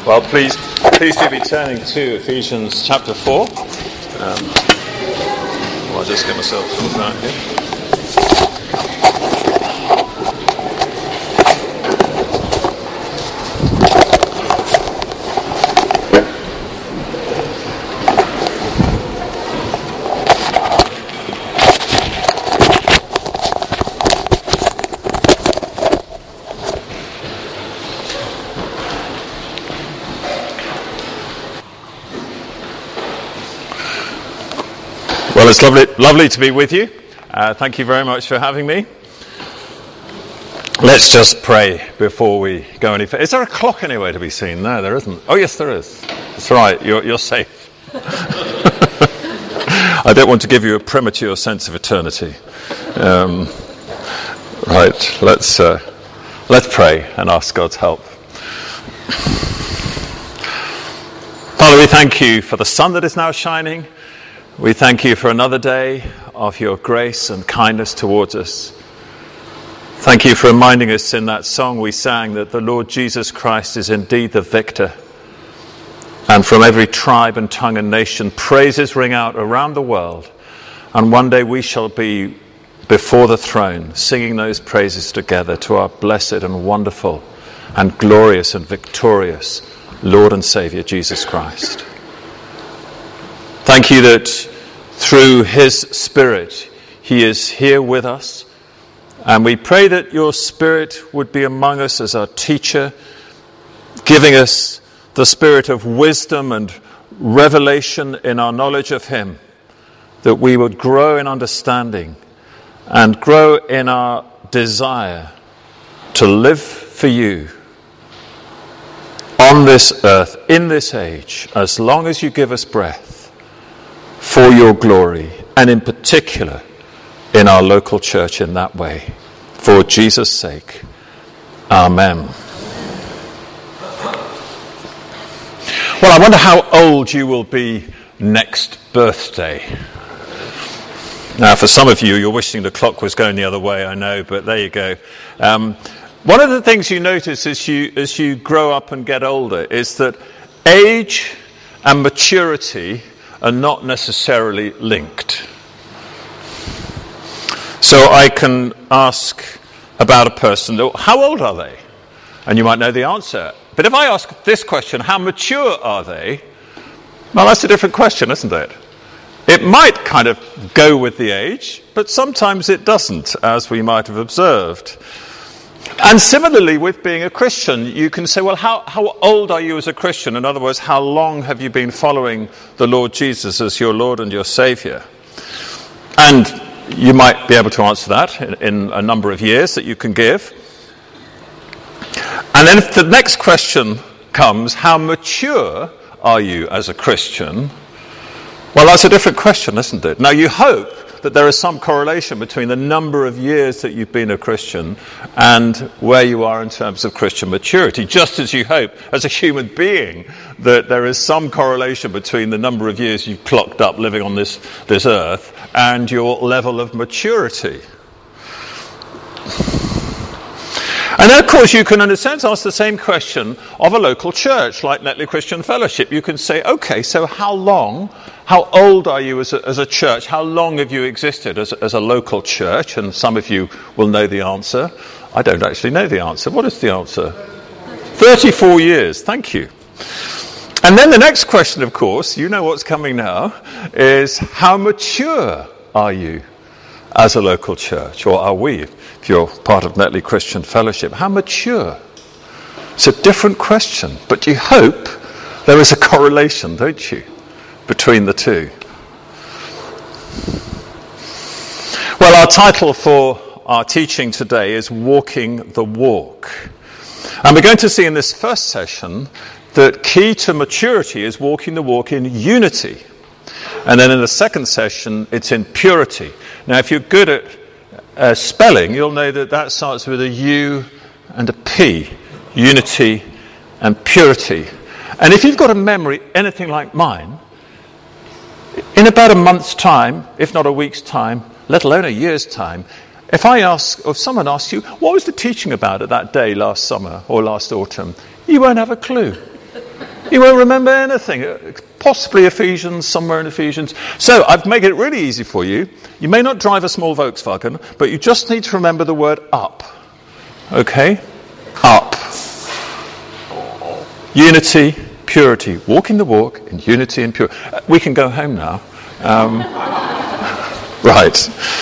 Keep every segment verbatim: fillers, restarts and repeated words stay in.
Well, please, please do be turning to Ephesians chapter four. Um, well, I'll just get myself sorted out here. Well, it's lovely, lovely to be with you. Uh, thank you very much for having me. Let's just pray before we go any further. Is there a clock anywhere to be seen? No, there isn't. Oh, yes, there is. That's right. You're, you're safe. I don't want to give you a premature sense of eternity. Um, right. Let's uh, let's pray and ask God's help. Father, we thank you for the sun that is now shining. We thank you for another day of your grace and kindness towards us. Thank you for reminding us in that song we sang that the Lord Jesus Christ is indeed the victor. And from every tribe and tongue and nation, praises ring out around the world. And one day we shall be before the throne, singing those praises together to our blessed and wonderful and glorious and victorious Lord and Saviour, Jesus Christ. Thank you that through his Spirit, he is here with us. And we pray that your Spirit would be among us as our teacher, giving us the spirit of wisdom and revelation in our knowledge of him, that we would grow in understanding and grow in our desire to live for you on this earth, in this age, as long as you give us breath, for your glory, and in particular in our local church in that way. For Jesus' sake. Amen. Well, I wonder how old you will be next birthday. Now, for some of you, you're wishing the clock was going the other way, I know, but there you go. Um, one of the things you notice as you, as you grow up and get older is that age and maturity are not necessarily linked. So I can ask about a person, how old are they? And you might know the answer. But if I ask this question, how mature are they? Well, that's a different question, isn't it? It might kind of go with the age, but sometimes it doesn't, as we might have observed. And similarly, with being a Christian, you can say, well, how, how old are you as a Christian? In other words, how long have you been following the Lord Jesus as your Lord and your Saviour? And you might be able to answer that in, in a number of years that you can give. And then if the next question comes, how mature are you as a Christian? Well, that's a different question, isn't it? Now, you hope that there is some correlation between the number of years that you've been a Christian and where you are in terms of Christian maturity, just as you hope, as a human being, that there is some correlation between the number of years you've clocked up living on this, this earth and your level of maturity. And then, of course, you can, in a sense, ask the same question of a local church like Netley Christian Fellowship. You can say, okay, so how long, how old are you as a, as a church? How long have you existed as, as a local church? And some of you will know the answer. I don't actually know the answer. What is the answer? thirty-four years. Thank you. And then the next question, of course, you know what's coming now, is how mature are you as a local church? Or are we, if you're part of Netley Christian Fellowship? How mature? It's a different question, but you hope there is a correlation, don't you, between the two? Well, our title for our teaching today is Walking the Walk. And we're going to see in this first session that key to maturity is walking the walk in unity. And then in the second session, it's in purity. Now, if you're good at uh, spelling, you'll know that that starts with a U and a P, unity and purity. And if you've got a memory anything like mine, in about a month's time, if not a week's time, let alone a year's time, if I ask, or if someone asks you, what was the teaching about at that day last summer or last autumn, you won't have a clue. You won't remember anything. Possibly Ephesians, somewhere in Ephesians. So I've made it really easy for you. You may not drive a small Volkswagen, but you just need to remember the word up. Okay? Up. Unity, purity. Walking the walk in unity and purity. Uh, we can go home now. Um, right.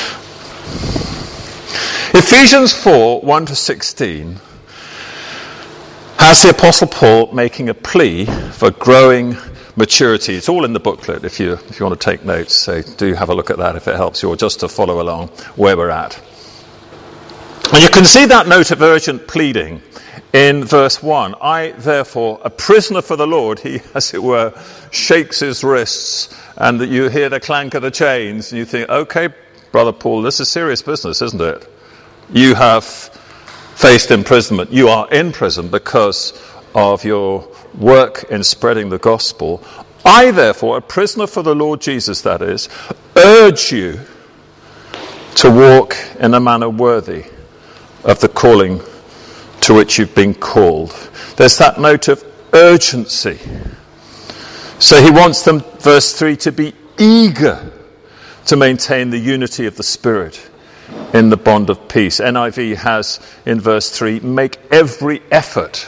Ephesians four, one to sixteen has the Apostle Paul making a plea for growing maturity. It's all in the booklet if you if you want to take notes. So do have a look at that if it helps you, or just to follow along where we're at. And you can see that note of urgent pleading in verse one. I, therefore, a prisoner for the Lord, he, as it were, shakes his wrists, and that you hear the clank of the chains, and you think, okay, Brother Paul, this is serious business, isn't it? You have faced imprisonment. You are in prison because of your work in spreading the gospel. I, therefore, a prisoner for the Lord Jesus, that is, urge you to walk in a manner worthy of the calling to which you've been called. There's that note of urgency. So he wants them, verse three, to be eager to maintain the unity of the Spirit in the bond of peace. N I V has, in verse three, make every effort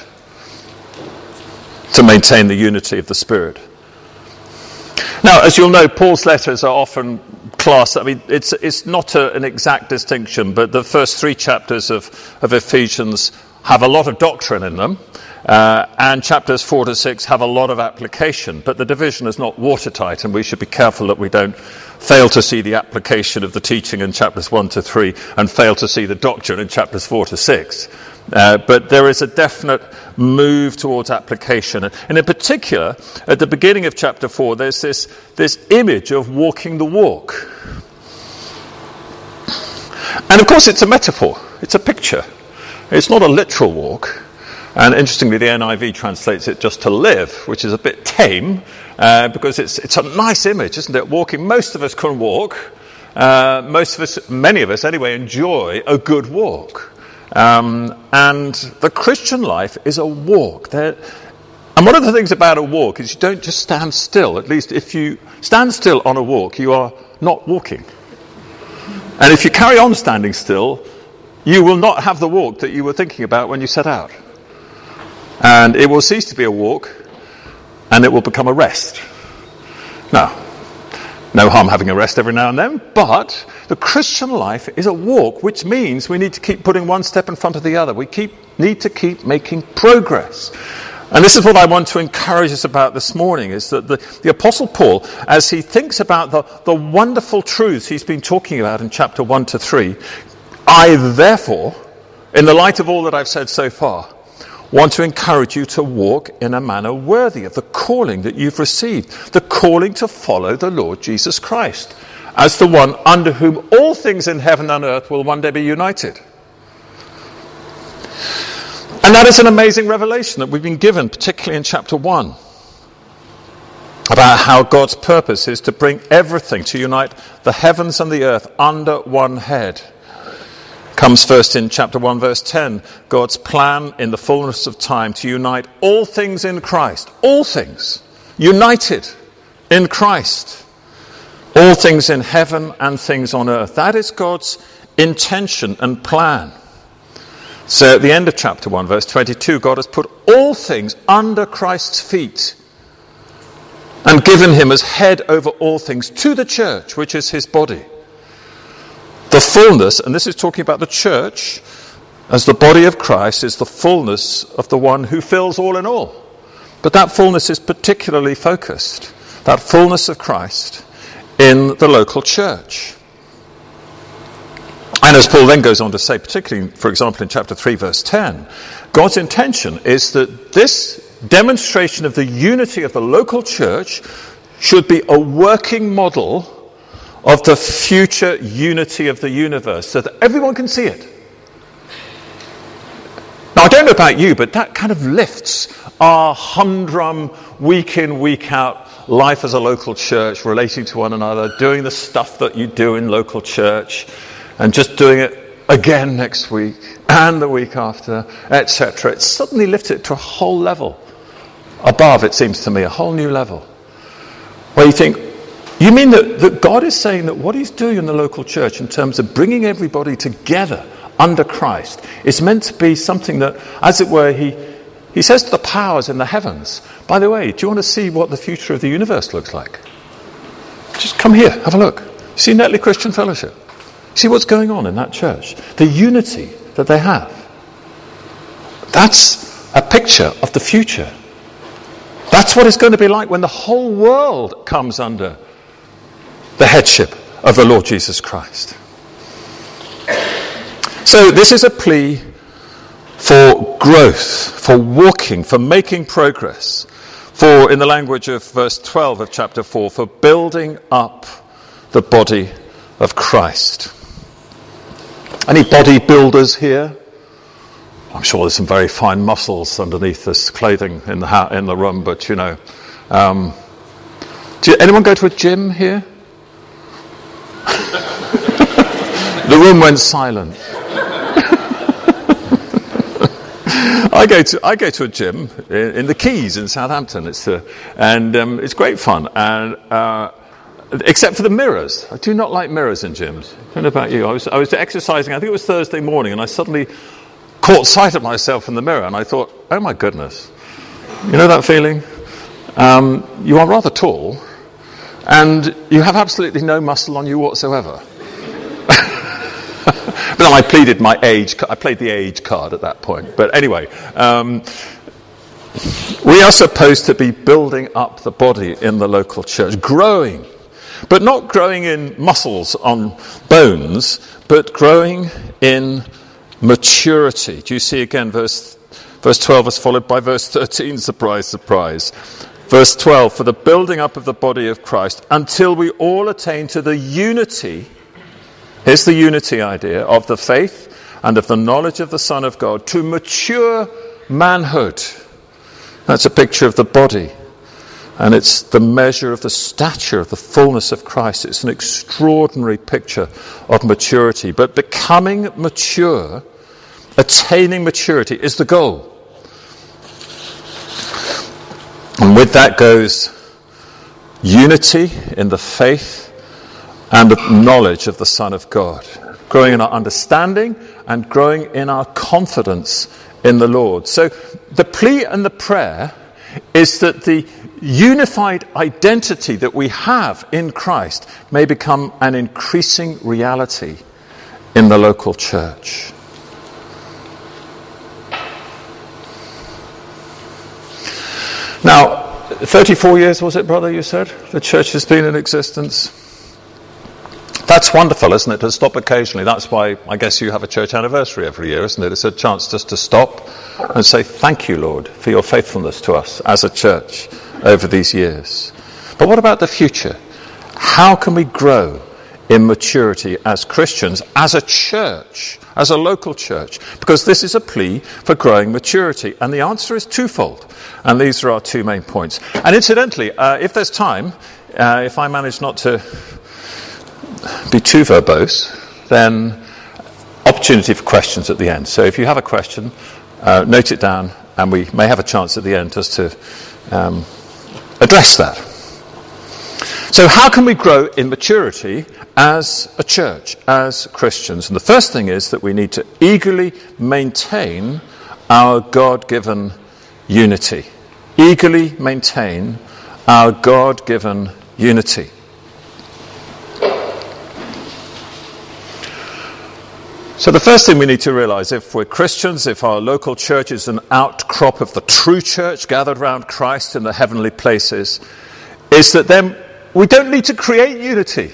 to maintain the unity of the Spirit. Now, as you'll know, Paul's letters are often classed, I mean, it's it's not a, an exact distinction, but the first three chapters of, of Ephesians have a lot of doctrine in them, uh, and chapters four to six have a lot of application, but the division is not watertight, and we should be careful that we don't fail to see the application of the teaching in chapters one to three and fail to see the doctrine in chapters four to six. Uh, but there is a definite move towards application. And in particular, at the beginning of chapter four, there's this, this image of walking the walk. And of course, it's a metaphor. It's a picture. It's not a literal walk. And interestingly, the N I V translates it just to live, which is a bit tame, uh, because it's it's a nice image, isn't it? Walking. Most of us can walk. Uh, most of us, many of us anyway, enjoy a good walk. Um, and the Christian life is a walk. There, and one of the things about a walk is you don't just stand still. At least if you stand still on a walk, you are not walking. And if you carry on standing still, you will not have the walk that you were thinking about when you set out. And it will cease to be a walk, and it will become a rest. Now, no harm having a rest every now and then, but the Christian life is a walk, which means we need to keep putting one step in front of the other. We keep need to keep making progress. And this is what I want to encourage us about this morning, is that the, the Apostle Paul, as he thinks about the, the wonderful truths he's been talking about in chapter one to three, I therefore, in the light of all that I've said so far, want to encourage you to walk in a manner worthy of the calling that you've received, the calling to follow the Lord Jesus Christ as the one under whom all things in heaven and earth will one day be united. And that is an amazing revelation that we've been given, particularly in chapter one, about how God's purpose is to bring everything, to unite the heavens and the earth under one head. Comes first in chapter one, verse ten, God's plan in the fullness of time to unite all things in Christ. All things. United in Christ. All things in heaven and things on earth. That is God's intention and plan. So at the end of chapter one, verse twenty-two, God has put all things under Christ's feet and given him as head over all things to the church, which is his body. The fullness, and this is talking about the church, as the body of Christ, is the fullness of the one who fills all in all. But that fullness is particularly focused, that fullness of Christ, in the local church. And as Paul then goes on to say, particularly, for example, in chapter three, verse ten, God's intention is that this demonstration of the unity of the local church should be a working model of the future unity of the universe, so that everyone can see it. Now, I don't know about you, but that kind of lifts our humdrum, week in, week out life as a local church, relating to one another, doing the stuff that you do in local church, and just doing it again next week, and the week after, et cetera. It suddenly lifts it to a whole level above, it seems to me, a whole new level. Where you think, you mean that, that God is saying that what he's doing in the local church in terms of bringing everybody together under Christ is meant to be something that, as it were, he, he says to the powers in the heavens, by the way, do you want to see what the future of the universe looks like? Just come here, have a look. See Netley Christian Fellowship. See what's going on in that church. The unity that they have. That's a picture of the future. That's what it's going to be like when the whole world comes under the headship of the Lord Jesus Christ. So this is a plea for growth, for walking, for making progress, for, in the language of verse twelve of chapter four, for building up the body of Christ. Any bodybuilders here? I'm sure there's some very fine muscles underneath this clothing in the ha- in the room, but you know. Um, do you, anyone go to a gym here? The room went silent. I go to I go to a gym in, in the Keys in Southampton. It's a, and um, it's great fun. And uh, except for the mirrors, I do not like mirrors in gyms. I don't know about you. I was I was exercising. I think it was Thursday morning, and I suddenly caught sight of myself in the mirror, and I thought, "Oh my goodness!" You know that feeling? Um, you are rather tall, and you have absolutely no muscle on you whatsoever. But I pleaded my age. I played the age card at that point. But anyway, um, we are supposed to be building up the body in the local church, growing, but not growing in muscles on bones, but growing in maturity. Do you see again? Verse verse twelve is followed by verse thirteen. Surprise, surprise. Verse twelve: for the building up of the body of Christ, until we all attain to the unity. Here's the unity idea of the faith and of the knowledge of the Son of God, to mature manhood. That's a picture of the body. And it's the measure of the stature of the fullness of Christ. It's an extraordinary picture of maturity. But becoming mature, attaining maturity, is the goal. And with that goes unity in the faith and the knowledge of the Son of God, growing in our understanding and growing in our confidence in the Lord. So the plea and the prayer is that the unified identity that we have in Christ may become an increasing reality in the local church. Now, thirty-four years was it, brother, you said? The church has been in existence. That's wonderful, isn't it, to stop occasionally. That's why I guess you have a church anniversary every year, isn't it? It's a chance just to stop and say, thank you, Lord, for your faithfulness to us as a church over these years. But what about the future? How can we grow in maturity as Christians, as a church, as a local church? Because this is a plea for growing maturity. And the answer is twofold. And these are our two main points. And incidentally, uh, if there's time, uh, if I manage not to be too verbose, then opportunity for questions at the end. So if you have a question, uh, note it down, and we may have a chance at the end just to um, address that. So how can we grow in maturity as a church, as Christians? And the first thing is that we need to eagerly maintain our God-given unity. Eagerly maintain our God-given unity. So the first thing we need to realize, if we're Christians, if our local church is an outcrop of the true church gathered around Christ in the heavenly places, is that then we don't need to create unity.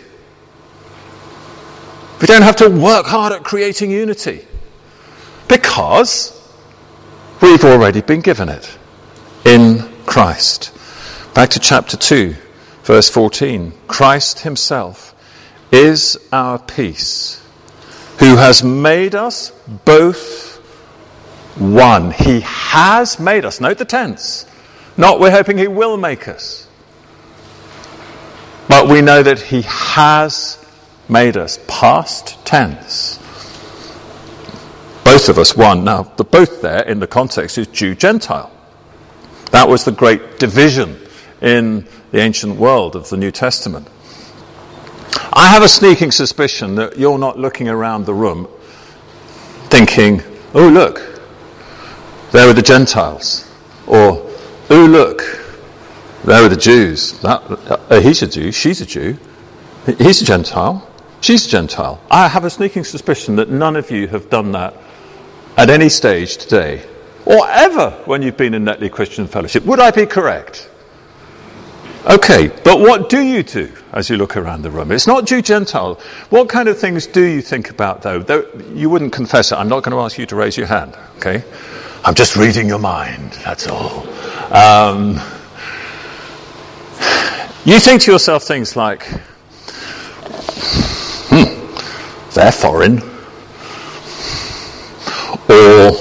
We don't have to work hard at creating unity, because we've already been given it in Christ. Back to chapter two, verse fourteen. Christ himself is our peace, who has made us both one. He has made us. Note the tense. Not we're hoping he will make us. But we know that he has made us. Past tense. Both of us one. Now, the both there in the context is Jew-Gentile. That was the great division in the ancient world of the New Testament. I have a sneaking suspicion that you're not looking around the room thinking, oh look, there are the Gentiles. Or, oh look, there are the Jews. That, uh, he's a Jew, she's a Jew. He's a Gentile, she's a Gentile. I have a sneaking suspicion that none of you have done that at any stage today, or ever when you've been in Netley Christian Fellowship. Would I be correct? Okay, but what do you do as you look around the room? It's not Jew-Gentile. What kind of things do you think about, though? Though you wouldn't confess it. I'm not going to ask you to raise your hand, okay? I'm just reading your mind, that's all. Um, you think to yourself things like, hmm, they're foreign. Or,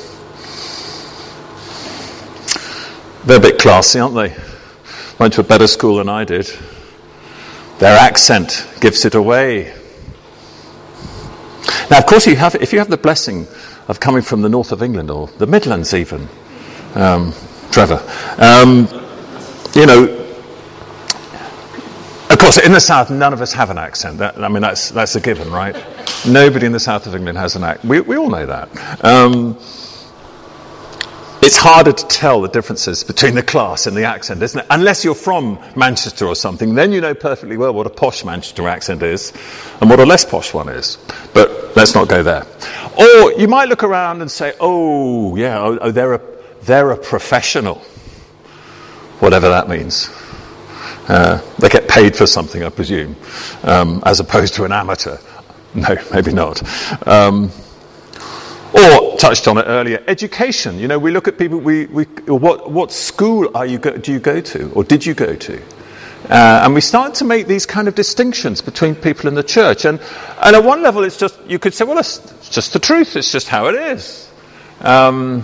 they're a bit classy, aren't they? Went to a better school than I did. Their accent gives it away. Now, of course, you have, if you have the blessing of coming from the north of England, or the Midlands even, um, Trevor, um, you know, of course, in the south, none of us have an accent. That, I mean, that's that's a given, right? Nobody in the south of England has an accent. We, we all know that. Um, It's harder to tell the differences between the class and the accent, isn't it? Unless you're from Manchester or something, then you know perfectly well what a posh Manchester accent is and what a less posh one is. But let's not go there. Or you might look around and say, oh, yeah, oh, oh they're, a, they're a professional. Whatever that means. Uh, they get paid for something, I presume, um, as opposed to an amateur. No, maybe not. Um Or, touched on it earlier, education. You know, we look at people, we, we what what school are you go, do you go to, or did you go to? Uh, and we start to make these kind of distinctions between people in the church. And, and at one level, it's just, you could say, well, it's, it's just the truth, it's just how it is. Um,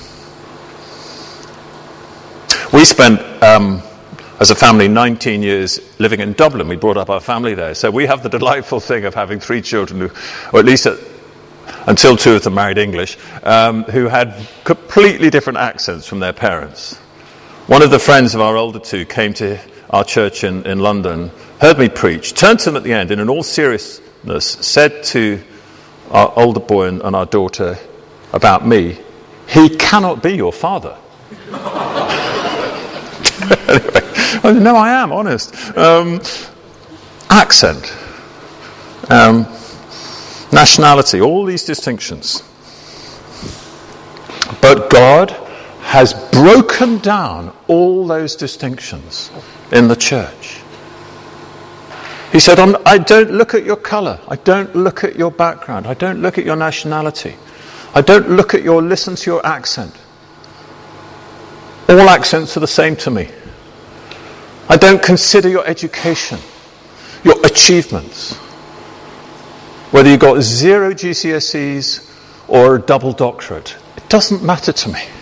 we spent, um, as a family, nineteen years living in Dublin. We brought up our family there. So we have the delightful thing of having three children, who, or at least at, until two of them married English, um, who had completely different accents from their parents. One of the friends of our older two came to our church in, in London, heard me preach, turned to them at the end, and in all seriousness said to our older boy and, and our daughter about me, he cannot be your father. Anyway, I said, no, I am, honest. Um, accent. Um, Nationality, all these distinctions. But God has broken down all those distinctions in the church. He said, I don't look at your colour. I don't look at your background. I don't look at your nationality. I don't look at your, listen to your accent. All accents are the same to me. I don't consider your education, your achievements. Whether you got zero G C S Es or a double doctorate, it doesn't matter to me.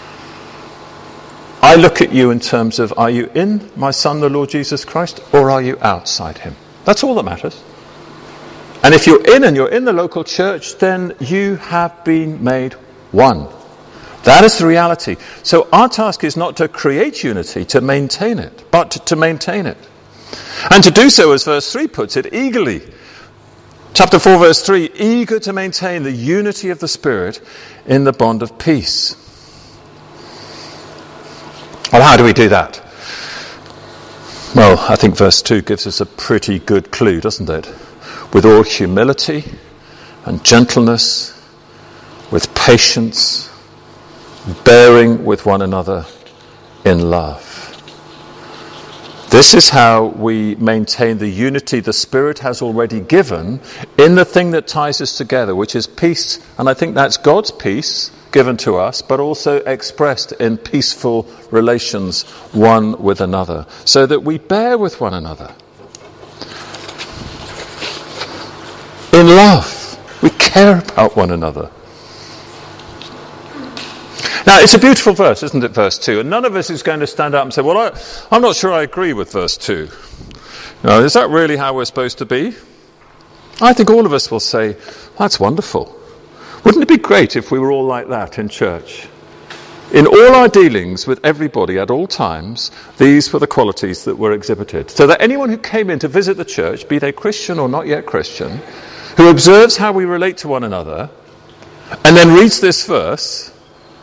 I look at you in terms of, are you in my Son, the Lord Jesus Christ, or are you outside him? That's all that matters. And if you're in and you're in the local church, then you have been made one. That is the reality. So our task is not to create unity, to maintain it, but to, to maintain it. And to do so, as verse three puts it, eagerly. Chapter four, verse three, eager to maintain the unity of the Spirit in the bond of peace. Well, how do we do that? Well, I think verse two gives us a pretty good clue, doesn't it? With all humility and gentleness, with patience, bearing with one another in love. This is how we maintain the unity the Spirit has already given in the thing that ties us together, which is peace. And I think that's God's peace given to us, but also expressed in peaceful relations one with another, so that we bear with one another. In love, we care about one another. Now, it's a beautiful verse, isn't it, verse two? And none of us is going to stand up and say, well, I, I'm not sure I agree with verse two. Now, is that really how we're supposed to be? I think all of us will say, that's wonderful. Wouldn't it be great if we were all like that in church? In all our dealings with everybody at all times, these were the qualities that were exhibited. So that anyone who came in to visit the church, be they Christian or not yet Christian, who observes how we relate to one another, and then reads this verse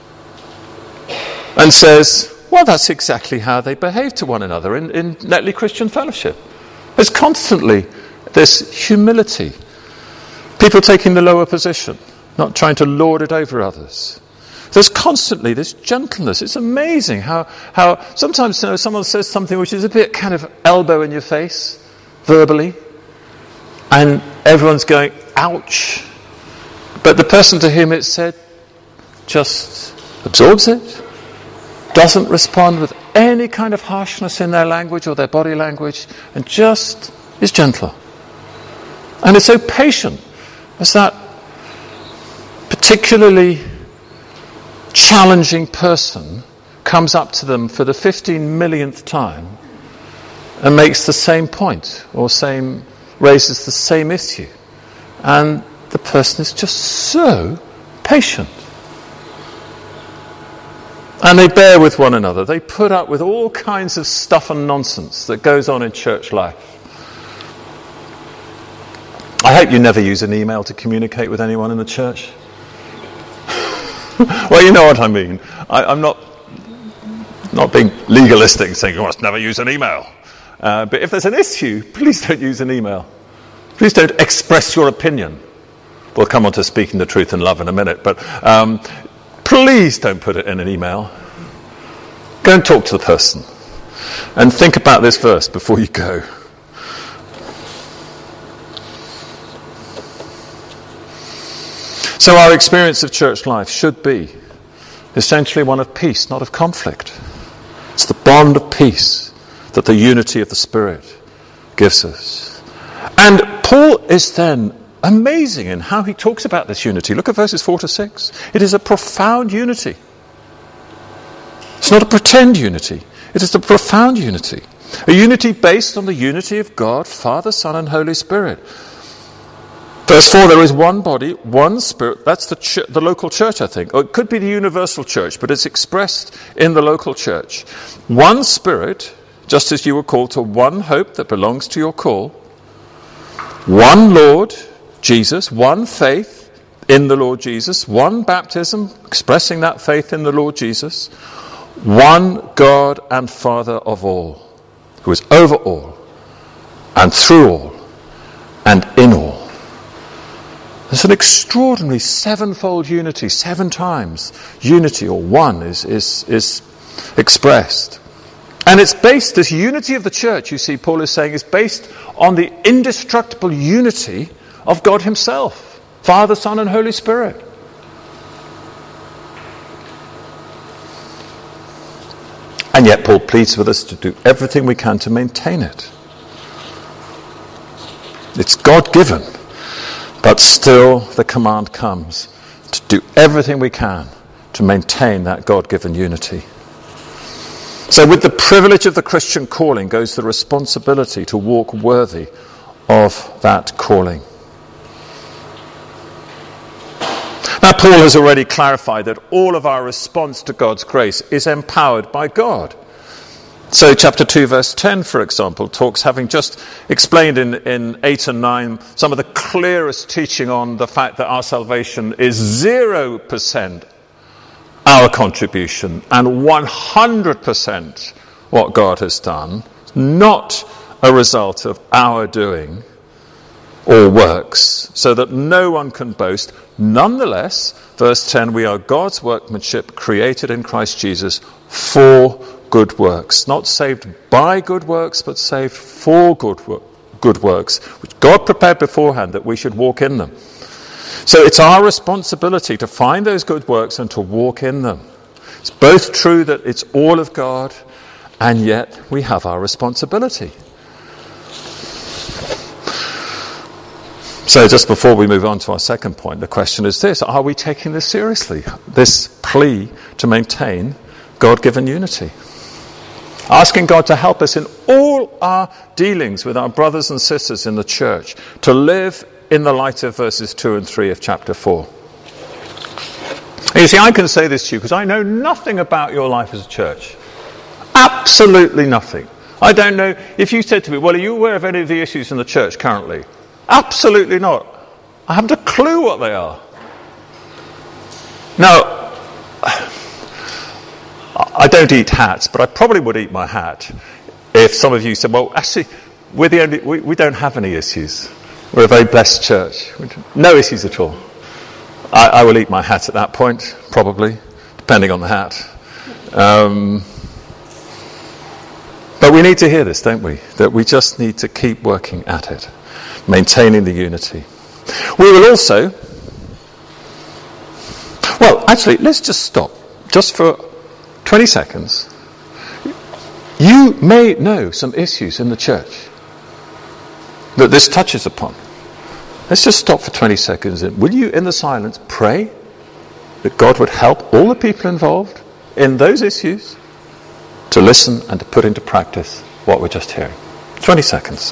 and says, well, that's exactly how they behave to one another in, in Netley Christian Fellowship. There's constantly this humility. People taking the lower position, not trying to lord it over others. There's constantly this gentleness. It's amazing how, how sometimes you know, someone says something which is a bit kind of elbow in your face, verbally, and everyone's going, ouch. But the person to whom it's said just absorbs it, doesn't respond with any kind of harshness in their language or their body language, and just is gentle. And it's so patient as that particularly challenging person comes up to them for the fifteen millionth time and makes the same point or same raises the same issue, and the person is just so patient, and they bear with one another. They put up with all kinds of stuff and nonsense that goes on in church life. I hope you never use an email to communicate with anyone in the church. Well, you know what I mean. I, I'm not not being legalistic, saying you must never use an email. Uh, but if there's an issue, please don't use an email. Please don't express your opinion. We'll come on to speaking the truth in love in a minute. But um, please don't put it in an email. Go and talk to the person. And think about this verse before you go. So our experience of church life should be essentially one of peace, not of conflict. It's the bond of peace that the unity of the Spirit gives us. And Paul is then amazing in how he talks about this unity. Look at verses four to six. It is a profound unity. It's not a pretend unity. It is a profound unity. A unity based on the unity of God, Father, Son, and Holy Spirit. Verse four, there is one body, one Spirit. That's the ch- the local church, I think. Or it could be the universal church, but it's expressed in the local church. One Spirit, just as you were called to one hope that belongs to your call. One Lord, Jesus. One faith in the Lord Jesus. One baptism, expressing that faith in the Lord Jesus. One God and Father of all, who is over all, and through all, and in all. There's an extraordinary sevenfold unity, seven times unity or one is, is, is expressed. And it's based, this unity of the church, you see, Paul is saying, is based on the indestructible unity of God himself, Father, Son, and Holy Spirit. And yet Paul pleads with us to do everything we can to maintain it. It's God-given. But still the command comes to do everything we can to maintain that God-given unity. So with the privilege of the Christian calling goes the responsibility to walk worthy of that calling. Now Paul has already clarified that all of our response to God's grace is empowered by God. So chapter two verse ten, for example, talks, having just explained in, in eight and nine some of the clearest teaching on the fact that our salvation is zero percent our contribution and one hundred percent what God has done, not a result of our doing or works, so that no one can boast. Nonetheless, verse ten, we are God's workmanship created in Christ Jesus for good works, not saved by good works, but saved for good work, good works, which God prepared beforehand that we should walk in them. So it's our responsibility to find those good works and to walk in them. It's both true that it's all of God, and yet we have our responsibility. So just before we move on to our second point, the question is this: are we taking this seriously? This plea to maintain God-given unity. Asking God to help us in all our dealings with our brothers and sisters in the church to live in the light of verses two and three of chapter four. And you see, I can say this to you because I know nothing about your life as a church. Absolutely nothing. I don't know. If you said to me, well, are you aware of any of the issues in the church currently? Absolutely not. I haven't a clue what they are. Now, I don't eat hats, but I probably would eat my hat if some of you said, well, actually, we're the only, we, we don't have any issues. We're a very blessed church. No issues at all. I, I will eat my hat at that point, probably, depending on the hat. Um, but we need to hear this, don't we? That we just need to keep working at it, maintaining the unity. We will also... Well, actually, let's just stop, just for twenty seconds. You may know some issues in the church that this touches upon. Let's just stop for twenty seconds. And will you, in the silence, pray that God would help all the people involved in those issues to listen and to put into practice what we're just hearing? twenty seconds.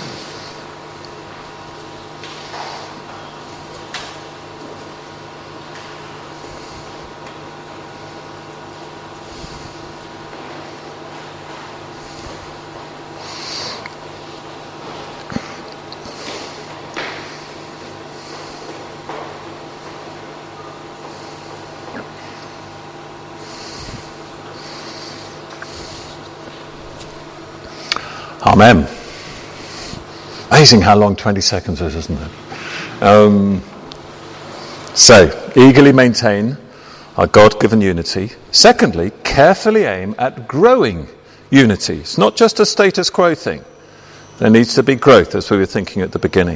Amen. Amazing how long twenty seconds is, isn't it? Um, so, eagerly maintain our God-given unity. Secondly, carefully aim at growing unity. It's not just a status quo thing. There needs to be growth, as we were thinking at the beginning.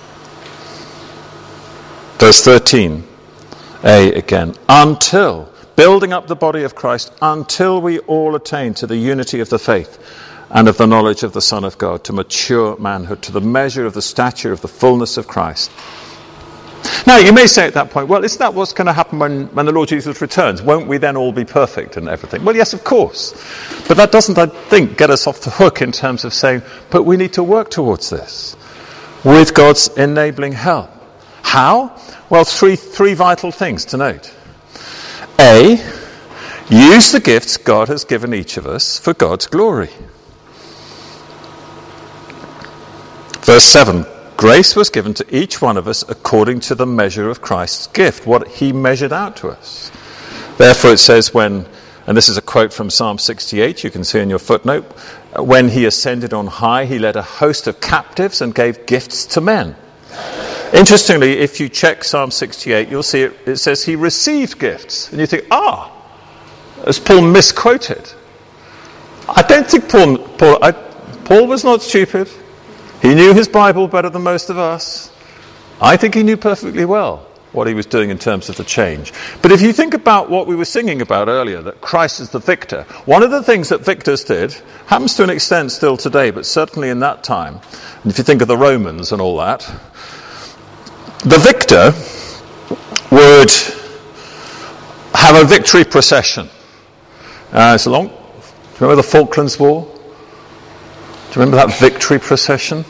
Verse thirteen, A again. Until, building up the body of Christ, until we all attain to the unity of the faith and of the knowledge of the Son of God, to mature manhood, to the measure of the stature of the fullness of Christ. Now, you may say at that point, well, isn't that what's going to happen when, when the Lord Jesus returns? Won't we then all be perfect and everything? Well, yes, of course. But that doesn't, I think, get us off the hook in terms of saying, but we need to work towards this with God's enabling help. How? Well, three, three vital things to note. A, use the gifts God has given each of us for God's glory. Verse seven, grace was given to each one of us according to the measure of Christ's gift, what he measured out to us. Therefore it says when, and this is a quote from Psalm sixty-eight, you can see in your footnote, when he ascended on high, he led a host of captives and gave gifts to men. Interestingly, if you check Psalm sixty-eight, you'll see it, it says he received gifts. And you think, ah, as Paul misquoted. I don't think Paul, Paul, I, Paul was not stupid. He knew his Bible better than most of us. I think he knew perfectly well what he was doing in terms of the change. But if you think about what we were singing about earlier, that Christ is the victor, one of the things that victors did, happens to an extent still today, but certainly in that time, and if you think of the Romans and all that, the victor would have a victory procession. Uh, it's a long, do you remember the Falklands War? Do you remember that victory procession?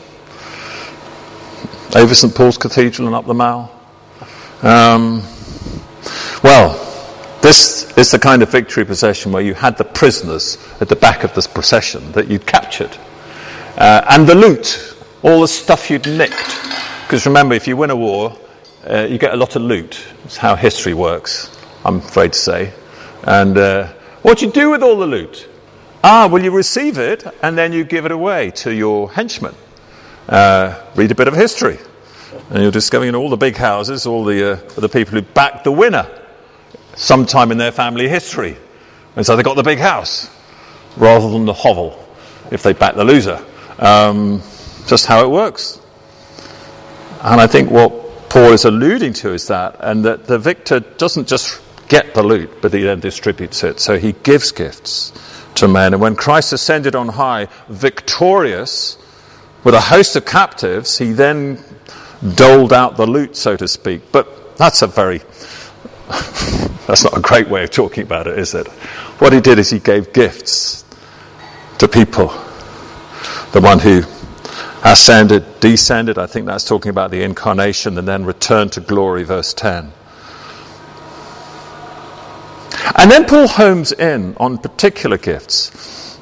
Over Saint Paul's Cathedral and up the Mall. Um, well, this is the kind of victory procession where you had the prisoners at the back of this procession that you'd captured. Uh, and the loot, all the stuff you'd nicked. Because remember, if you win a war, uh, you get a lot of loot. It's how history works, I'm afraid to say. And uh, what do you do with all the loot? Ah, well, you receive it, and then you give it away to your henchmen. Uh, read a bit of history, and you're discovering in all the big houses, all the uh, the people who backed the winner, sometime in their family history. And so they got the big house, rather than the hovel, if they backed the loser. Um, just how it works. And I think what Paul is alluding to is that, and that the victor doesn't just get the loot, but he then distributes it. So he gives gifts to men. And when Christ ascended on high, victorious, with a host of captives, he then doled out the loot, so to speak. But that's a very, that's not a great way of talking about it, is it? What he did is he gave gifts to people. The one who ascended, descended, I think that's talking about the incarnation, and then returned to glory, verse ten. And then Paul homes in on particular gifts.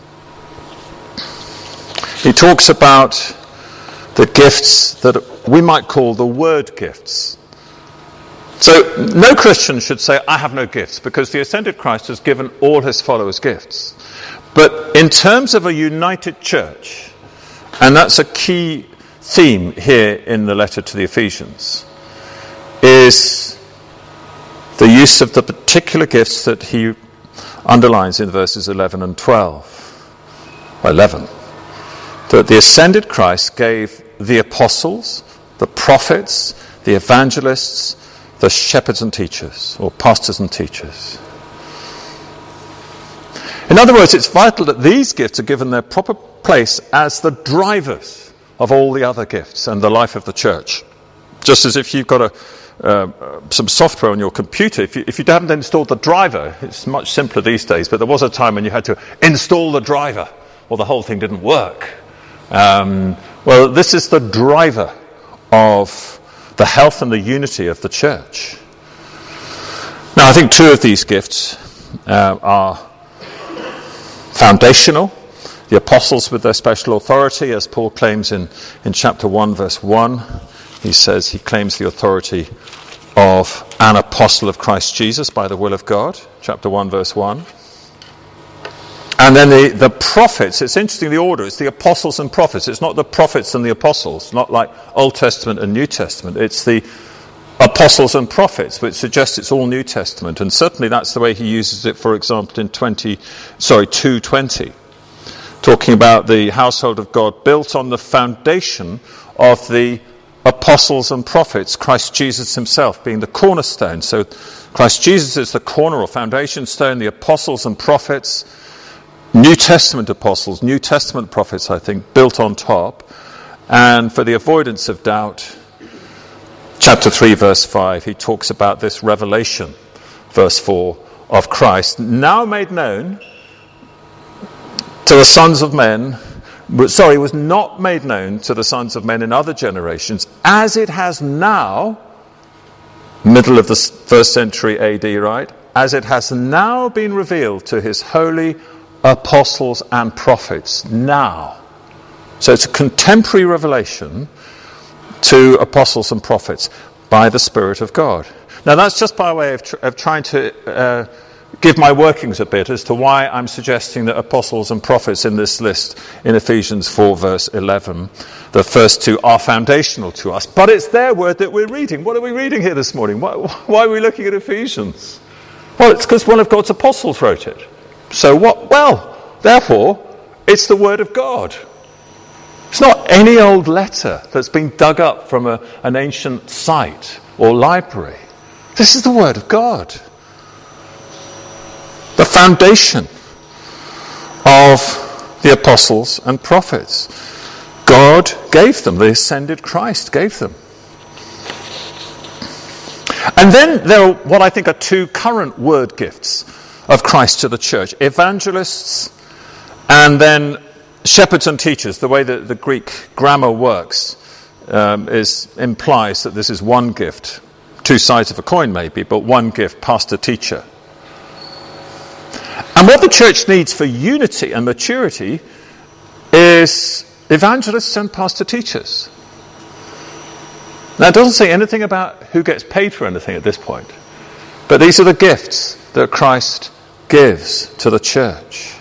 He talks about the gifts that we might call the word gifts. So no Christian should say, I have no gifts, because the ascended Christ has given all his followers gifts. But in terms of a united church, and that's a key theme here in the letter to the Ephesians, is the use of the particular gifts that he underlines in verses eleven and twelve. Well, eleven. That the ascended Christ gave the apostles, the prophets, the evangelists, the shepherds and teachers, or pastors and teachers. In other words, it's vital that these gifts are given their proper place as the drivers of all the other gifts and the life of the church. Just as if you've got a, uh, some software on your computer, if you, if you haven't installed the driver, it's much simpler these days, but there was a time when you had to install the driver, or the whole thing didn't work. Um, well, this is the driver of the health and the unity of the church. Now, I think two of these gifts uh, are foundational. The apostles with their special authority, as Paul claims in, in chapter one, verse one. He says he claims the authority of an apostle of Christ Jesus by the will of God, chapter one, verse one. And then the, the prophets, it's interesting the order, it's the apostles and prophets. It's not the prophets and the apostles, not like Old Testament and New Testament. It's the apostles and prophets, which suggests it's all New Testament. And certainly that's the way he uses it, for example, in twenty, sorry, two twenty, talking about the household of God built on the foundation of the apostles and prophets, Christ Jesus himself being the cornerstone. So Christ Jesus is the corner or foundation stone, the apostles and prophets, New Testament apostles, New Testament prophets, I think, built on top. And for the avoidance of doubt, chapter three, verse five, he talks about this revelation, verse four, of Christ, now made known to the sons of men, sorry, was not made known to the sons of men in other generations, as it has now, middle of the first century A D, right? As it has now been revealed to his holy apostles and prophets, now. So it's a contemporary revelation to apostles and prophets by the Spirit of God. Now that's just by way of, tr- of trying to uh, give my workings a bit as to why I'm suggesting that apostles and prophets in this list in Ephesians four verse eleven, the first two are foundational to us. But it's their word that we're reading. What are we reading here this morning? Why, why are we looking at Ephesians? Well, it's because one of God's apostles wrote it. So what? Well, therefore, it's the word of God. It's not any old letter that's been dug up from a, an ancient site or library. This is the word of God. The foundation of the apostles and prophets. God gave them, the ascended Christ gave them. And then there are what I think are two current word gifts of Christ to the church. Evangelists and then shepherds and teachers. The way that the Greek grammar works um, is implies that this is one gift. Two sides of a coin maybe, but one gift, pastor-teacher. And what the church needs for unity and maturity is evangelists and pastor-teachers. Now, it doesn't say anything about who gets paid for anything at this point. But these are the gifts that Christ gives to the church.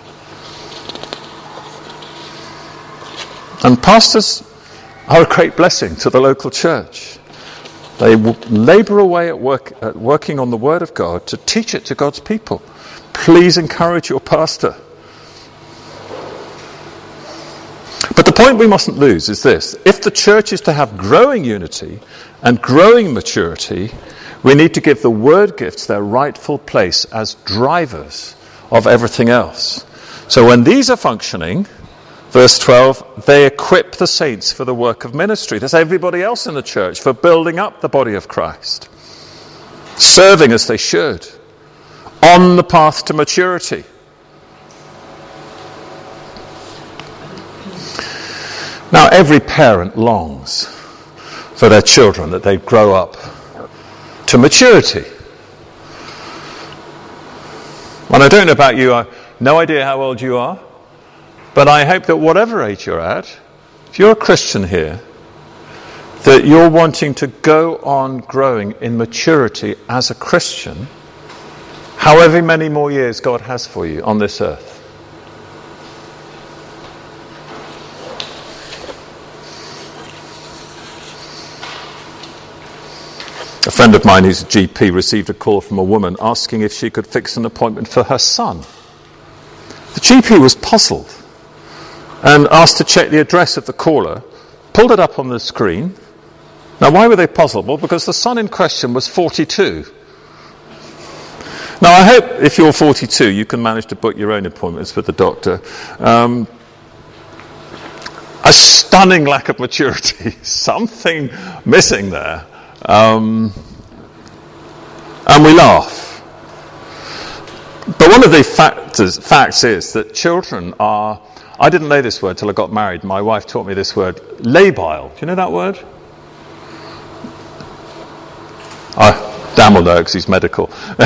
And pastors are a great blessing to the local church. They labour away at, work, at working on the Word of God to teach it to God's people. Please encourage your pastor. But the point we mustn't lose is this. If the church is to have growing unity and growing maturity, we need to give the word gifts their rightful place as drivers of everything else. So when these are functioning, verse twelve, they equip the saints for the work of ministry. That's everybody else in the church, for building up the body of Christ, serving as they should, on the path to maturity. Now, every parent longs for their children that they grow up to maturity. And I don't know about you, I have no idea how old you are, but I hope that whatever age you're at, if you're a Christian here, that you're wanting to go on growing in maturity as a Christian, however many more years God has for you on this earth. A friend of mine who's a G P received a call from a woman asking if she could fix an appointment for her son. The G P was puzzled and asked to check the address of the caller, pulled it up on the screen. Now, why were they puzzled? Well, because the son in question was forty-two. Now, I hope if you're forty-two, you can manage to book your own appointments with the doctor. Um, a stunning lack of maturity, something missing there. Um, and we laugh. But one of the factors, facts is that children are, I didn't know this word till I got married. My wife taught me this word, labile. Do you know that word? Oh, Dan will know because he's medical.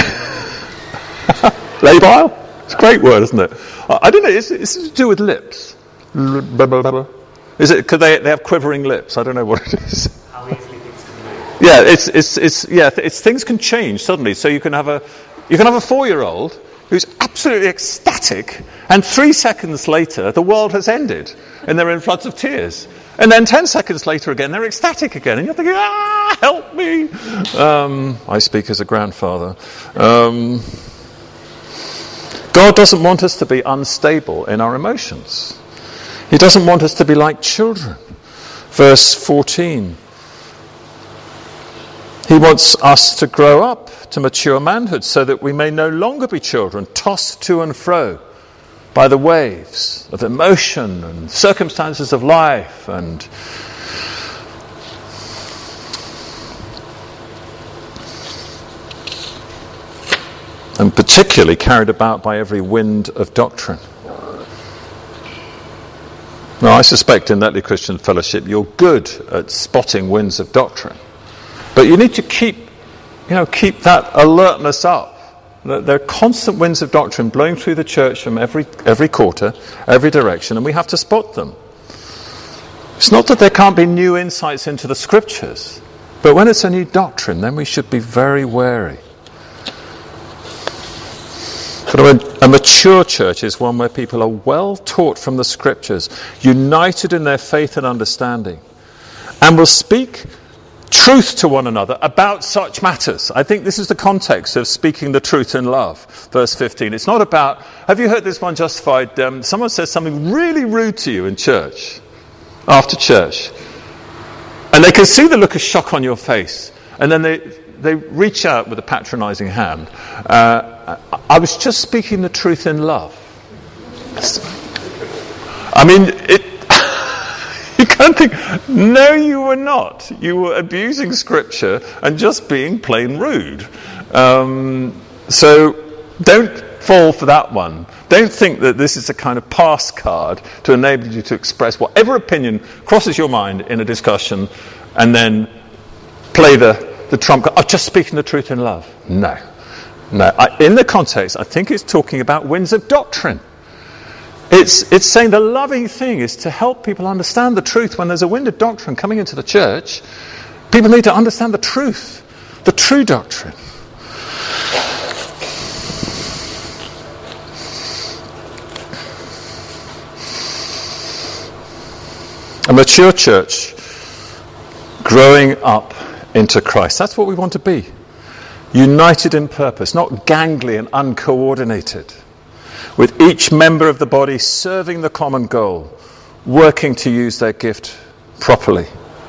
Labile? It's a great word, isn't it? I don't know, is it, is it to do with lips? Is it because they, they have quivering lips? I don't know what it is. How easily things can move. Yeah, it's it's it's yeah, it's things can change suddenly. So you can have a you can have a four-year-old who's absolutely ecstatic, and three seconds later the world has ended, and they're in floods of tears. And then ten seconds later again, they're ecstatic again, and you're thinking, ah, help me. Um, I speak as a grandfather. Um, God doesn't want us to be unstable in our emotions. He doesn't want us to be like children. Verse fourteen. He wants us to grow up to mature manhood so that we may no longer be children, tossed to and fro by the waves of emotion and circumstances of life and and particularly carried about by every wind of doctrine. Now, I suspect in Netley Christian Fellowship you're good at spotting winds of doctrine, but you need to keep, you know, keep that alertness up. There are constant winds of doctrine blowing through the church from every every quarter, every direction, and we have to spot them. It's not that there can't be new insights into the scriptures, but when it's a new doctrine, then we should be very wary. But a mature church is one where people are well taught from the scriptures, united in their faith and understanding, and will speak truth to one another about such matters. I think this is the context of speaking the truth in love. Verse fifteen. It's not about, have you heard this one justified? Um, someone says something really rude to you in church, after church, and they can see the look of shock on your face, and then they they reach out with a patronizing hand. Uh, I was just speaking the truth in love. I mean, it. You can't think, no, you were not. You were abusing Scripture and just being plain rude. Um, so don't fall for that one. Don't think that this is a kind of pass card to enable you to express whatever opinion crosses your mind in a discussion and then play the, the trump card. Oh, just speaking the truth in love. No. No. I, in the context, I think it's talking about winds of doctrine. It's it's saying the loving thing is to help people understand the truth. When there's a wind of doctrine coming into the church, people need to understand the truth, the true doctrine. A mature church growing up into Christ. That's what we want to be. United in purpose, not gangly and uncoordinated. With each member of the body serving the common goal, working to use their gift properly.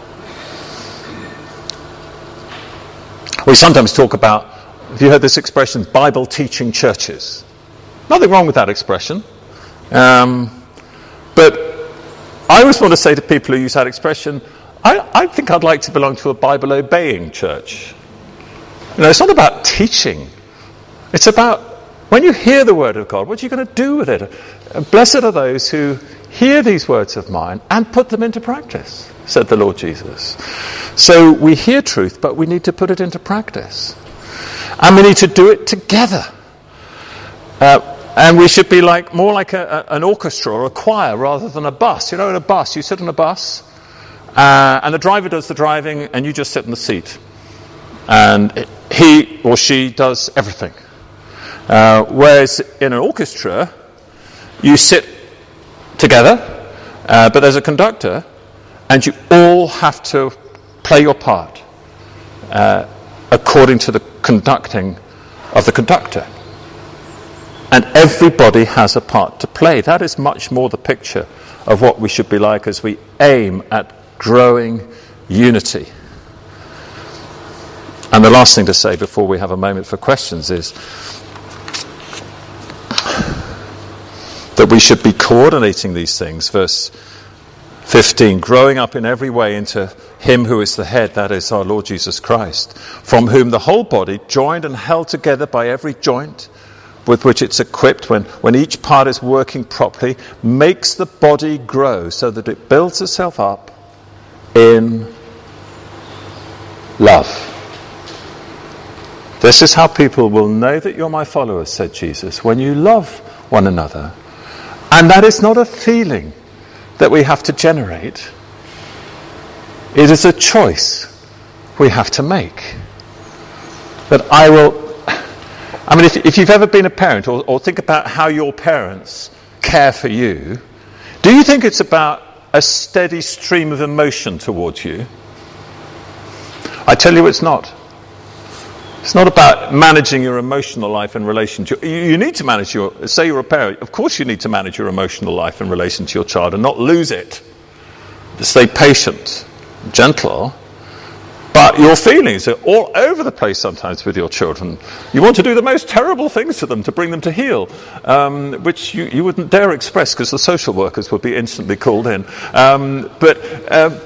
We sometimes talk about, have you heard this expression, Bible teaching churches? Nothing wrong with that expression. Um, but I always want to say to people who use that expression, I, I think I'd like to belong to a Bible obeying church. You know, it's not about teaching. It's about, when you hear the word of God, what are you going to do with it? Blessed are those who hear these words of mine and put them into practice, said the Lord Jesus. So we hear truth, but we need to put it into practice. And we need to do it together. Uh, and we should be like more like a, a, an orchestra or a choir rather than a bus. You know, in a bus, you sit on a bus, uh, and the driver does the driving, and you just sit in the seat. And he or she does everything. Uh, whereas in an orchestra, you sit together, uh, but there's a conductor, and you all have to play your part uh, according to the conducting of the conductor. And everybody has a part to play. That is much more the picture of what we should be like as we aim at growing unity. And the last thing to say before we have a moment for questions is that we should be coordinating these things. Verse fifteen, growing up in every way into him who is the head, that is our Lord Jesus Christ, from whom the whole body, joined and held together by every joint with which it's equipped, when, when each part is working properly, makes the body grow so that it builds itself up in love. This is how people will know that you're my followers, said Jesus, when you love one another. And that is not a feeling that we have to generate. It is a choice we have to make. That I will... I mean, if, if you've ever been a parent, or, or think about how your parents care for you, do you think it's about a steady stream of emotion towards you? I tell you it's not. It's not about managing your emotional life in relation to... You, you need to manage your... Say you're a parent. Of course you need to manage your emotional life in relation to your child and not lose it. To stay patient, gentle. But your feelings are all over the place sometimes with your children. You want to do the most terrible things to them to bring them to heal, um, which you, you wouldn't dare express because the social workers would be instantly called in. Um, but um,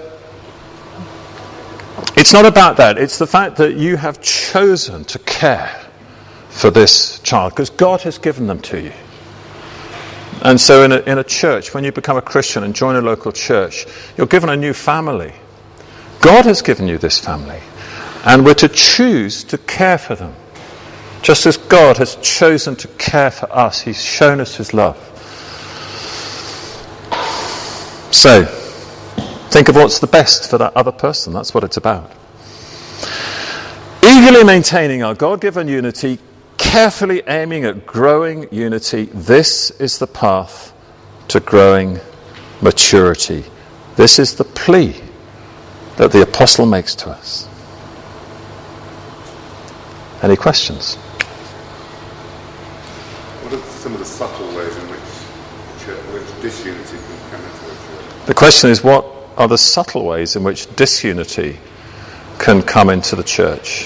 it's not about that. It's the fact that you have chosen to care for this child because God has given them to you. And so in a, in a church, when you become a Christian and join a local church, you're given a new family. God has given you this family, and we're to choose to care for them. Just as God has chosen to care for us, he's shown us his love. So, think of what's the best for that other person. That's what it's about. Eagerly maintaining our God-given unity, carefully aiming at growing unity, this is the path to growing maturity. This is the plea that the apostle makes to us. Any questions? What are some of the subtle ways in which, church, which disunity can come into a church? The question is, what are the subtle ways in which disunity can come into the church?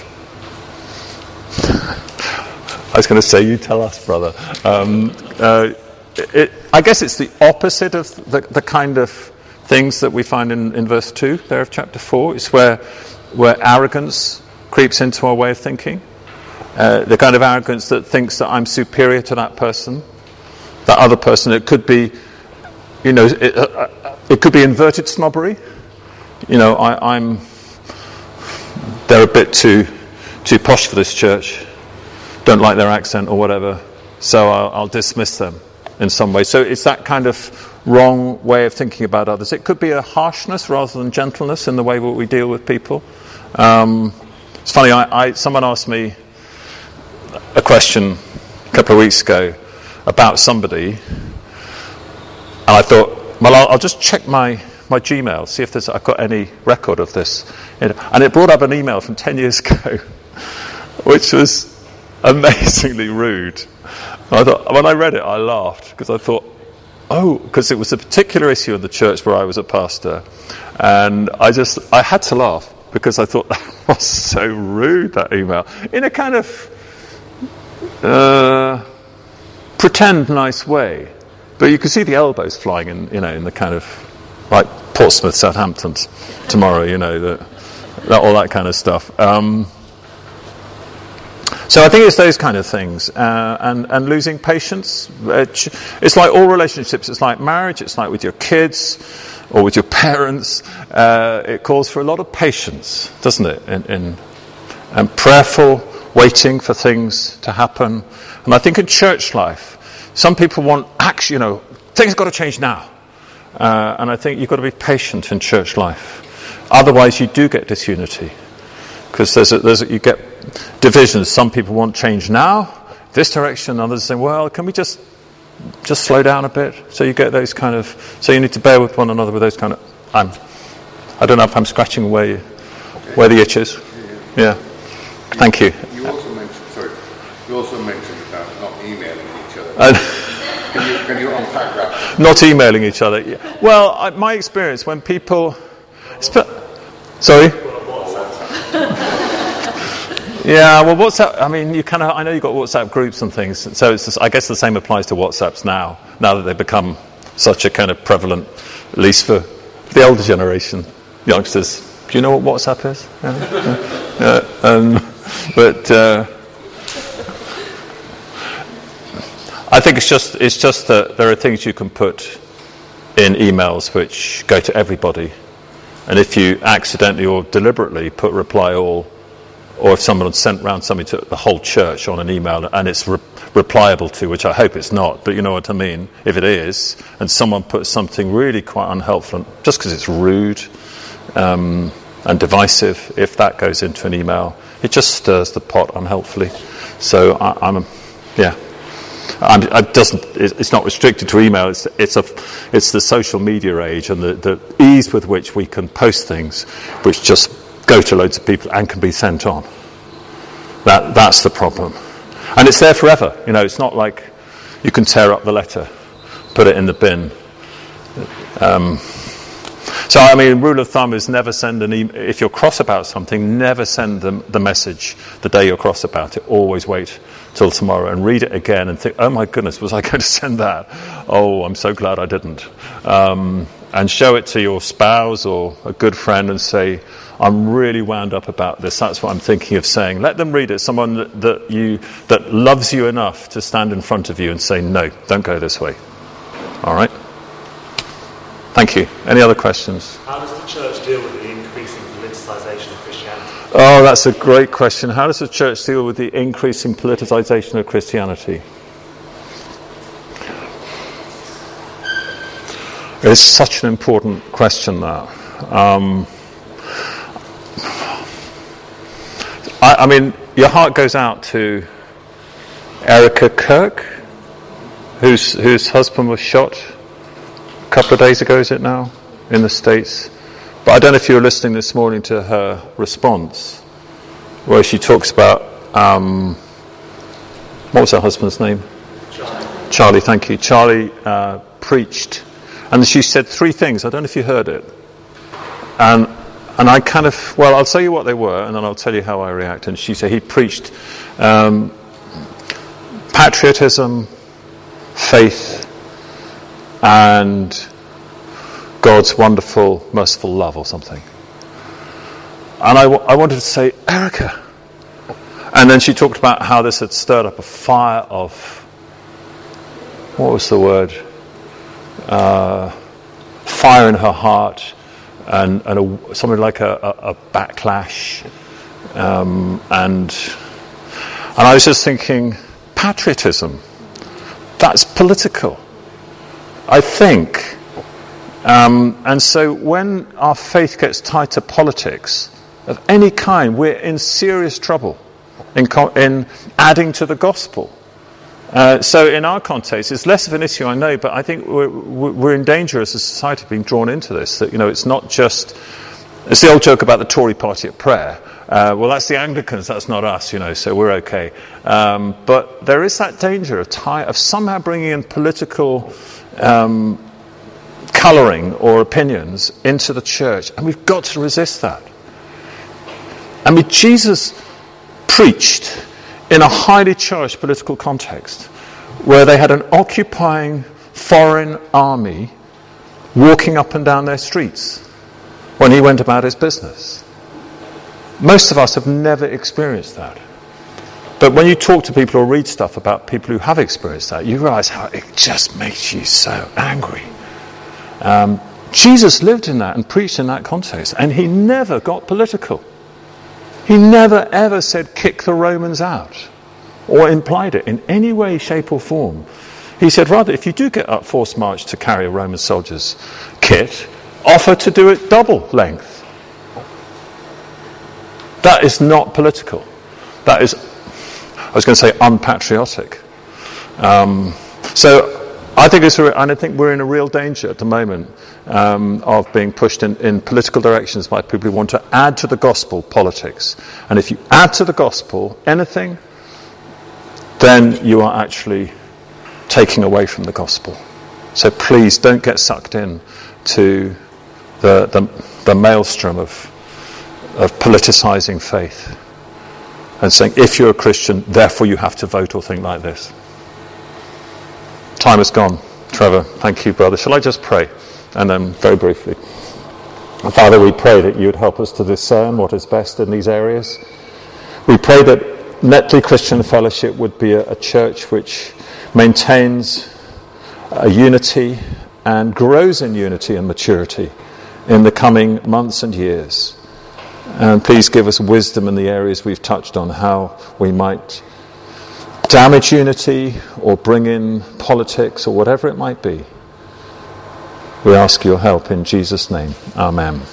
I was going to say, you tell us, brother. Um, uh, it, I guess it's the opposite of the, the kind of things that we find in, in verse two there of chapter four. It's where where arrogance creeps into our way of thinking. Uh, the kind of arrogance that thinks that I'm superior to that person, that other person. It could be, you know, it, uh, it could be inverted snobbery. You know, I, I'm they're a bit too too posh for this church. Don't like their accent or whatever, so I'll, I'll dismiss them in some way. So it's that kind of wrong way of thinking about others. It could be a harshness rather than gentleness in the way that we deal with people. Um, it's funny, I, I, someone asked me a question a couple of weeks ago about somebody, and I thought, well, I'll, I'll just check my, my Gmail, see if there's, I've got any record of this. And it brought up an email from ten years ago, which was amazingly rude. And I thought, when I read it, I laughed, because I thought, oh, because it was a particular issue in the church where I was a pastor, and I just, I had to laugh, because I thought that was so rude, that email, in a kind of uh, pretend nice way, but you could see the elbows flying in, you know, in the kind of, like Portsmouth, Southampton tomorrow, you know, the, that, all that kind of stuff. Um, So I think it's those kind of things, uh, and, and losing patience. It's like all relationships. It's like marriage. It's like with your kids or with your parents. Uh, it calls for a lot of patience, doesn't it? In, in, and prayerful waiting for things to happen. And I think in church life, some people want action, you know, things have got to change now. Uh, and I think you've got to be patient in church life. Otherwise, you do get disunity. Because there's a, there's a, you get divisions. Some people want change now, this direction. Others say, well, can we just just slow down a bit? So you get those kind of... So you need to bear with one another with those kind of... I'm, I don't know if I'm scratching where, you, where the itch is. Yeah. Thank you. You also mentioned, sorry, you also mentioned about not emailing each other. Uh, can, you, can you unpack that? Not emailing each other. Yeah. Well, I, my experience when people... Sp- sorry? Yeah, well, WhatsApp, I mean, you kind of, I know you've got WhatsApp groups and things, so it's just, I guess the same applies to WhatsApps now, now that they've become such a kind of prevalent, at least for the older generation, youngsters. Do you know what WhatsApp is? Yeah. yeah. Um, but uh, I think it's just, it's just that there are things you can put in emails which go to everybody. And if you accidentally or deliberately put reply all, or if someone had sent round something to the whole church on an email and it's re- replyable to, which I hope it's not, but you know what I mean, if it is, and someone puts something really quite unhelpful, just because it's rude um, and divisive, if that goes into an email, it just stirs the pot unhelpfully. So I, I'm, a, yeah. I'm, it doesn't. It's not restricted to email. It's it's a it's the social media age and the, the ease with which we can post things, which just go to loads of people and can be sent on. That that's the problem, and it's there forever. You know, it's not like you can tear up the letter, put it in the bin. Um, so I mean, rule of thumb is never send an email. If you're cross about something, never send them the message the day you're cross about it. Always wait till tomorrow and read it again and think, oh my goodness, was I going to send that? Oh, I'm so glad I didn't. Um, and show it to your spouse or a good friend and say, I'm really wound up about this. That's what I'm thinking of saying. Let them read it. Someone that, that you that loves you enough to stand in front of you and say, no, don't go this way. All right? Thank you. Any other questions? How does the church deal with the increasing politicisation of Christianity? Oh, that's a great question. How does the church deal with the increasing politicisation of Christianity? It's such an important question, that. Um, I, I mean, your heart goes out to Erica Kirk, whose whose husband was shot a couple of days ago, is it now, in the States? But I don't know if you were listening this morning to her response, where she talks about, um, what was her husband's name? Charlie. Charlie, thank you. Charlie uh, preached, and she said three things. I don't know if you heard it. And and I kind of, well, I'll tell you what they were, and then I'll tell you how I react. And she said he preached um, patriotism, faith, and God's wonderful, merciful love or something. And I, w- I wanted to say, Erica. And then she talked about how this had stirred up a fire of, what was the word? Uh, fire in her heart and, and a, something like a, a, a backlash. Um, and, and I was just thinking, patriotism, that's political, I think. Um, and so when our faith gets tied to politics of any kind, we're in serious trouble in, co- in adding to the gospel. Uh, so in our context, it's less of an issue, I know, but I think we're, we're in danger as a society of being drawn into this. That, you know, it's not just... It's the old joke about the Tory party at prayer. Uh, well, that's the Anglicans, that's not us, you know, so we're okay. Um, but there is that danger of, tie, of somehow bringing in political... Um, colouring or opinions into the church, and we've got to resist that. I mean, Jesus preached in a highly charged political context where they had an occupying foreign army walking up and down their streets when he went about his business. Most of us have never experienced that. But when you talk to people or read stuff about people who have experienced that, you realise how it just makes you so angry. Um, Jesus lived in that and preached in that context, and he never got political. He never ever said kick the Romans out or implied it in any way, shape or form. He said rather, if you do get up forced march to carry a Roman soldier's kit, offer to do it double length. That is not political. That is, I was going to say, unpatriotic. Um, so I think it's, and I think we're in a real danger at the moment um, of being pushed in, in political directions by people who want to add to the gospel politics. And if you add to the gospel anything, then you are actually taking away from the gospel. So please don't get sucked in to the the, the maelstrom of of politicizing faith and saying, if you're a Christian, therefore you have to vote or think like this. Time has gone. Trevor, thank you, brother. Shall I just pray? And then very briefly. Father, we pray that you would help us to discern what is best in these areas. We pray that Netley Christian Fellowship would be a, a church which maintains a unity and grows in unity and maturity in the coming months and years. And please give us wisdom in the areas we've touched on, how we might damage unity or bring in politics or whatever it might be. We ask your help in Jesus' name. Amen.